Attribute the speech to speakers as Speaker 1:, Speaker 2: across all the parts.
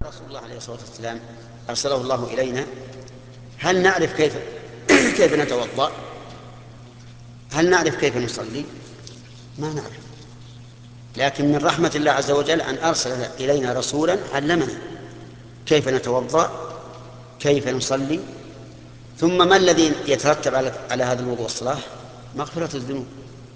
Speaker 1: رسول الله عليه الصلاة والسلام أرسله الله إلينا، هل نعرف كيف نتوضأ؟ هل نعرف كيف نصلي؟ ما نعرف. لكن من رحمة الله عز وجل أن أرسل إلينا رسولا علمنا كيف نتوضأ، كيف نصلي، ثم ما الذي يترتب على هذا الوضوء والصلاة؟ مغفرة الذنوب.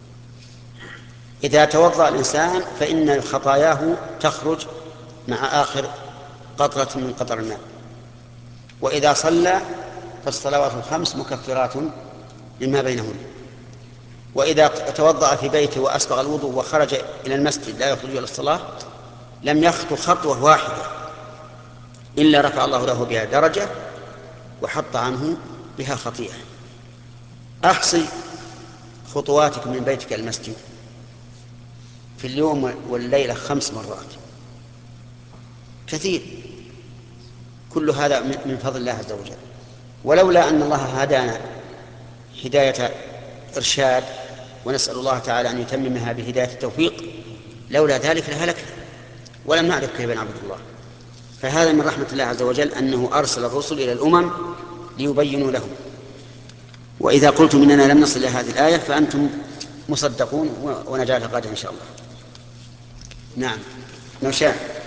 Speaker 1: إذا توضأ الإنسان فإن خطاياه تخرج مع آخر قطرة من قطر الماء. وإذا صلى فالصلوات الخمس مكفرات لما بينهن. وإذا توضأ في بيته وأسبغ الوضوء وخرج إلى المسجد لا يخرج إلى الصلاة لم يخطو خطوة واحدة إلا رفع الله له بها درجة وحط عنه بها خطيئة. أحصي خطواتك من بيتك إلى المسجد في اليوم والليلة 5 مرات، كثير. كل هذا من فضل الله عز وجل. ولولا أن الله هدانا هداية إرشاد، ونسأل الله تعالى أن يتممها بهداية التوفيق، لولا ذلك لهلكنا ولم نعرف كيف نعبد الله. فهذا من رحمة الله عز وجل أنه أرسل الرسل إلى الأمم ليبينوا لهم. وإذا قلتم إننا لم نصل إلى هذه الآية فأنتم مصدقون ونجعلها غدا إن شاء الله. نعم، لو شاء.